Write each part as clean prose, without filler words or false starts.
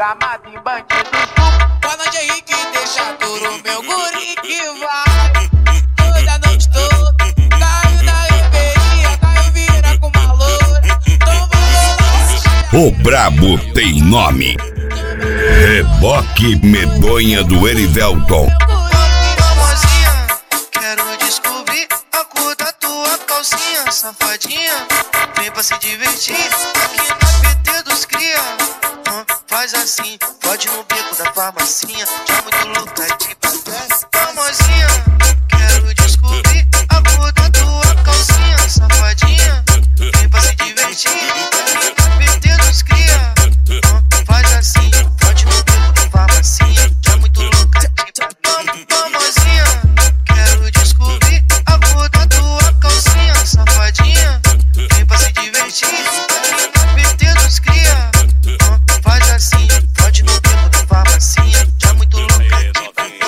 gamado em bandido estupro. Boa noite, Henrique, deixa duro, meu guri que vai toda noite toda. Caiu na reveria, caiu vira com uma loura. Então O brabo tem nome. Reboque medonha do Erivelton. Famosinha, quero descobrir a cor da tua calcinha. Safadinha, vem pra se divertir aqui na PT dos cria. Faz assim, pode no beco da farmacinha. Já muito louca de bater. Famosinha, quero descobrir a cor da tua calcinha. Safadinha, vem pra se divertir aqui na PT dos cria. Faz assim, pode no beco da farmacinha. Já muito louca de bater. Famosinha, quero descobrir a cor da tua calcinha. Safadinha, vem pra se divertir aqui na PT dos cria. Faz assim, pode no beco da farmacinha. Já muito louca de bater.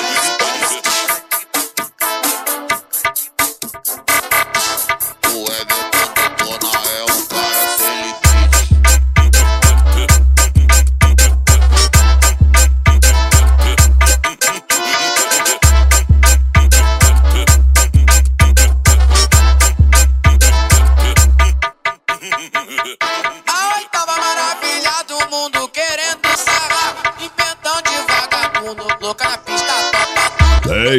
O Everton detona é um cara sem limite. A oitava maravilha do mundo querendo sarrar. Inventão de vagabundo, louca na pista, topa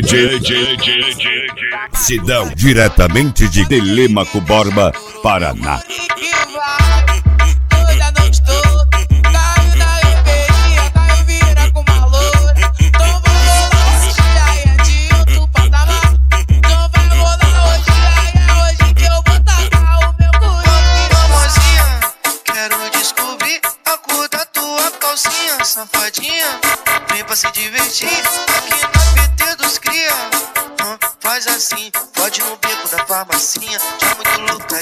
tudo. Sidão, diretamente de Telêmaco Borba, Paraná. Que vai toda noite toda. Caiu na reveria, caiu vira com uma loura. Então vai rolar hoje, aí é de outro patamar. Então vai rolar hoje, aí é hoje que eu vou tacar o meu guri. Famosinha, quero descobrir a cor da tua calcinha. Safadinha, vem pra se divertir aqui na PT dos cria. Faz assim, pode no beco da farmacinha. Já muito louca